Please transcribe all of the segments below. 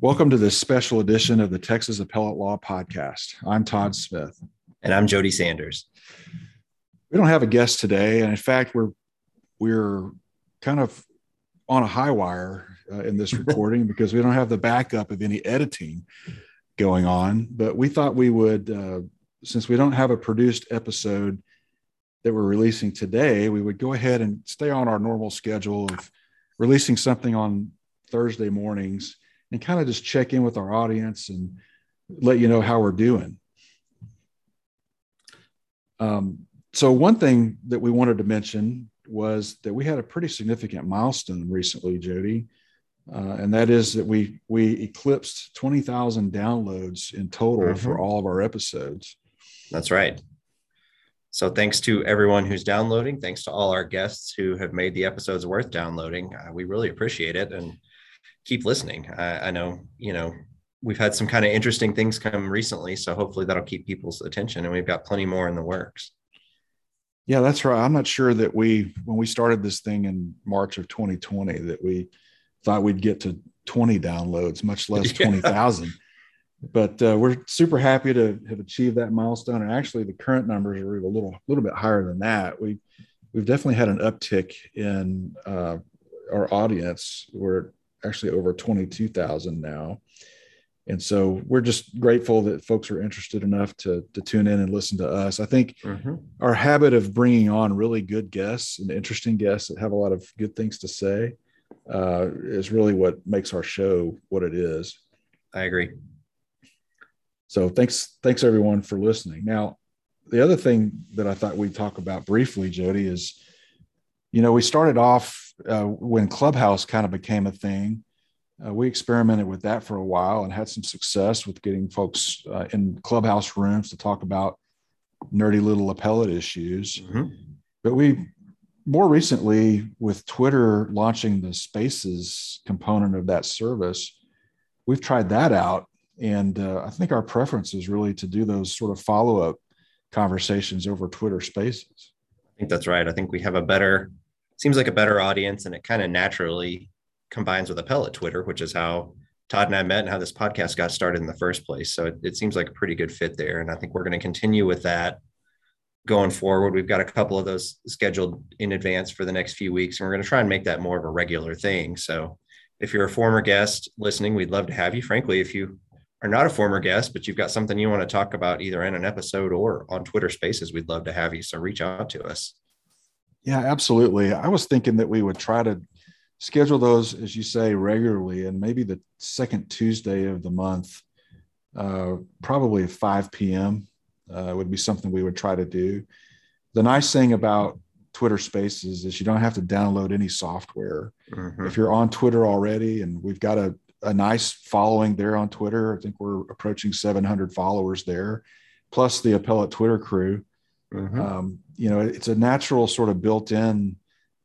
Welcome to this special edition of the Texas Appellate Law Podcast. I'm Todd Smith. And I'm Jody Sanders. We don't have a guest today, and in fact, we're kind of on a high wire in this recording because we don't have the backup of any editing going on. But we thought we would, since we don't have a produced episode that we're releasing today, we would go ahead and stay on our normal schedule of releasing something on Thursday mornings and kind of just check in with our audience and let you know how we're doing. So one thing that we wanted to mention was that we had a pretty significant milestone recently, Jody, and that is that we eclipsed 20,000 downloads in total for all of our episodes. That's right. So thanks to everyone who's downloading. Thanks to all our guests who have made the episodes worth downloading. We really appreciate it and keep listening. I know, we've had some kind of interesting things come recently, so hopefully that'll keep people's attention, and we've got plenty more in the works. Yeah, that's right. I'm not sure that when we started this thing in March of 2020, that we thought we'd get to 20 downloads, much less 20,000. But we're super happy to have achieved that milestone. And actually, the current numbers are a little bit higher than that. We've definitely had an uptick in our audience. We're actually over 22,000 now. And so we're just grateful that folks are interested enough to tune in and listen to us. I think our habit of bringing on really good guests and interesting guests that have a lot of good things to say is really what makes our show what it is. I agree. So thanks everyone for listening. Now, the other thing that I thought we'd talk about briefly, Jody, is, we started off when Clubhouse kind of became a thing. We experimented with that for a while and had some success with getting folks in Clubhouse rooms to talk about nerdy little appellate issues. But we more recently, with Twitter launching the Spaces component of that service, we've tried that out. And I think our preference is really to do those sort of follow-up conversations over Twitter Spaces. I think that's right. I think we have seems like a better audience, and it kind of naturally combines with Appellate Twitter, which is how Todd and I met and how this podcast got started in the first place. So it seems like a pretty good fit there. And I think we're going to continue with that going forward. We've got a couple of those scheduled in advance for the next few weeks, and we're going to try and make that more of a regular thing. So if you're a former guest listening, we'd love to have you. Frankly, if you are not a former guest, but you've got something you want to talk about either in an episode or on Twitter Spaces, we'd love to have you. So reach out to us. Yeah, absolutely. I was thinking that we would try to schedule those, as you say, regularly, and maybe the second Tuesday of the month, probably at 5 p.m. Would be something we would try to do. The nice thing about Twitter Spaces is you don't have to download any software. If you're on Twitter already, and we've got a nice following there on Twitter. I think we're approaching 700 followers there, plus the Appellate Twitter crew. It's a natural sort of built-in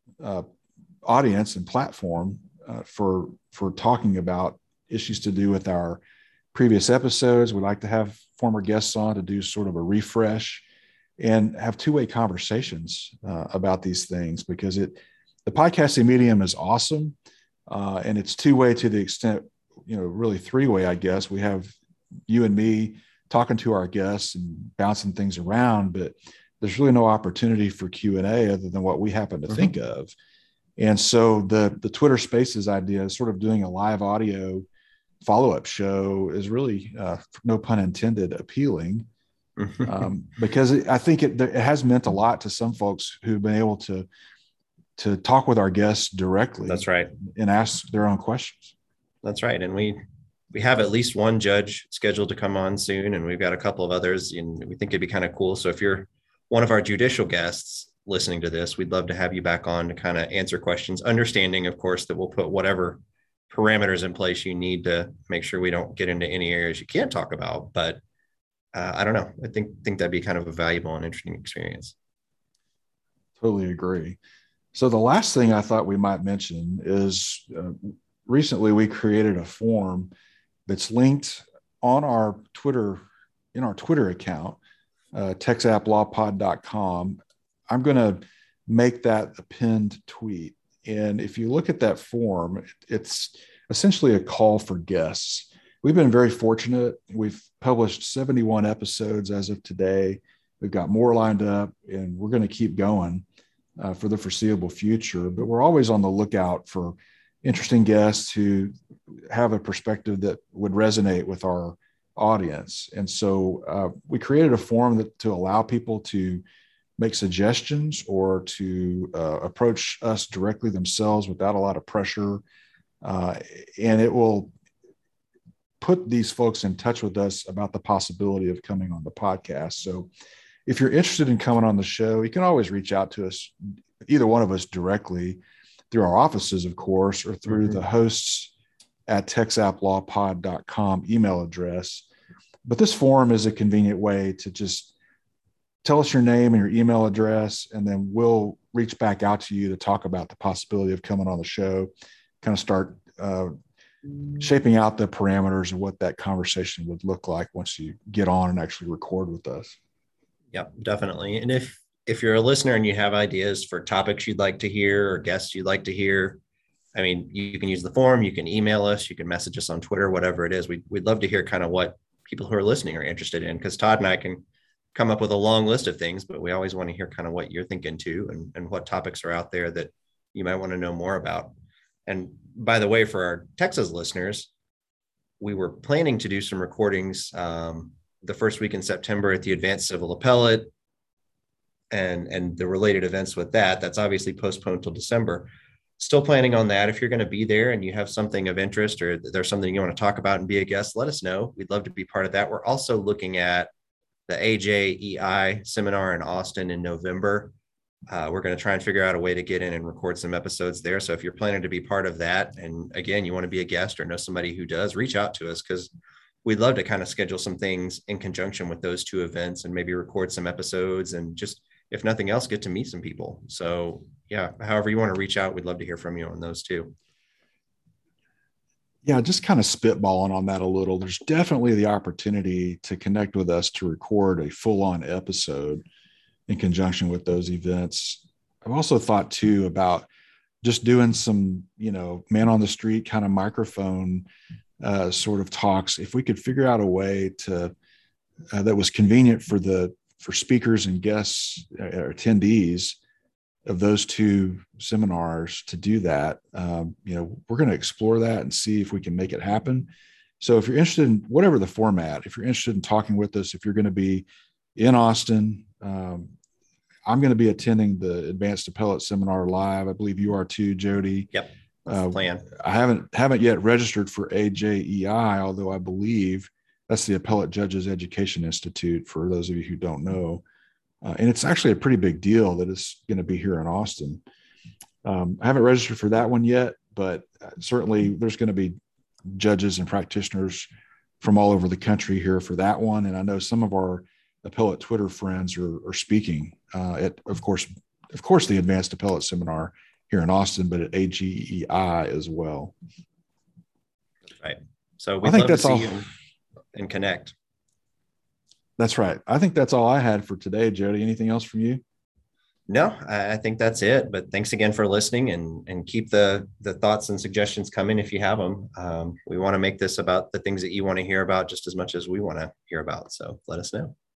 audience and platform for talking about issues to do with our previous episodes. We like to have former guests on to do sort of a refresh and have two-way conversations about these things, because the podcasting medium is awesome. And it's two-way to the extent, really three-way, I guess. We have you and me talking to our guests and bouncing things around, but there's really no opportunity for Q&A other than what we happen to think of. And so the Twitter Spaces idea, sort of doing a live audio follow-up show, is really, no pun intended, appealing, because I think it has meant a lot to some folks who've been able to talk with our guests directly. That's right. And ask their own questions. That's right. And we have at least one judge scheduled to come on soon, and we've got a couple of others, and we think it'd be kind of cool. So if you're one of our judicial guests listening to this, we'd love to have you back on to kind of answer questions, understanding, of course, that we'll put whatever parameters in place you need to make sure we don't get into any areas you can't talk about. But I don't know. I think that'd be kind of a valuable and interesting experience. Totally agree. So the last thing I thought we might mention is recently we created a form that's linked on our Twitter, in our Twitter account, texapplawpod.com. I'm going to make that a pinned tweet. And if you look at that form, it's essentially a call for guests. we've been very fortunate. We've published 71 episodes as of today. We've got more lined up, and we're going to keep going for the foreseeable future. But we're always on the lookout for interesting guests who have a perspective that would resonate with our audience. And so we created a forum to allow people to make suggestions or to approach us directly themselves without a lot of pressure. And it will put these folks in touch with us about the possibility of coming on the podcast. So if you're interested in coming on the show, you can always reach out to us, either one of us directly through our offices, of course, or through the hosts at texaplawpod.com email address. But this forum is a convenient way to just tell us your name and your email address, and then we'll reach back out to you to talk about the possibility of coming on the show, kind of start shaping out the parameters of what that conversation would look like once you get on and actually record with us. Yep, definitely. And if you're a listener and you have ideas for topics you'd like to hear or guests you'd like to hear, I mean, you can use the forum, you can email us, you can message us on Twitter, whatever it is. We'd love to hear kind of what people who are listening are interested in, because Todd and I can come up with a long list of things, but we always want to hear kind of what you're thinking too, and what topics are out there that you might want to know more about. And by the way, for our Texas listeners, we were planning to do some recordings the first week in September at the Advanced Civil Appellate and the related events with that. That's obviously postponed till December. Still planning on that. If you're going to be there and you have something of interest, or there's something you want to talk about and be a guest, let us know. We'd love to be part of that. We're also looking at the AJEI seminar in Austin in November. We're going to try and figure out a way to get in and record some episodes there. So if you're planning to be part of that, and again, you want to be a guest or know somebody who does, reach out to us, because we'd love to kind of schedule some things in conjunction with those two events and maybe record some episodes and just, if nothing else, get to meet some people. So yeah, however you want to reach out, we'd love to hear from you on those too. Yeah, just kind of spitballing on that a little. There's definitely the opportunity to connect with us to record a full-on episode in conjunction with those events. I've also thought too about just doing some, man on the street kind of microphone sort of talks. If we could figure out a way to that was convenient for speakers and guests or attendees of those two seminars to do that, we're going to explore that and see if we can make it happen. So if you're interested in whatever the format, if you're interested in talking with us, if you're going to be in Austin, I'm going to be attending the Advanced Appellate Seminar live. I believe you are too, Jody. Yep. That's the plan. I haven't yet registered for AJEI, although I believe that's the Appellate Judges Education Institute, for those of you who don't know. And it's actually a pretty big deal that it's going to be here in Austin. I haven't registered for that one yet, but certainly there's going to be judges and practitioners from all over the country here for that one. And I know some of our appellate Twitter friends are speaking at, of course, the Advanced Appellate Seminar here in Austin, but at AJEI as well. Right. So we'd love to see you and connect. That's right. I think that's all I had for today, Jody. Anything else from you? No, I think that's it. But thanks again for listening, and keep the thoughts and suggestions coming if you have them. We want to make this about the things that you want to hear about just as much as we want to hear about. So let us know.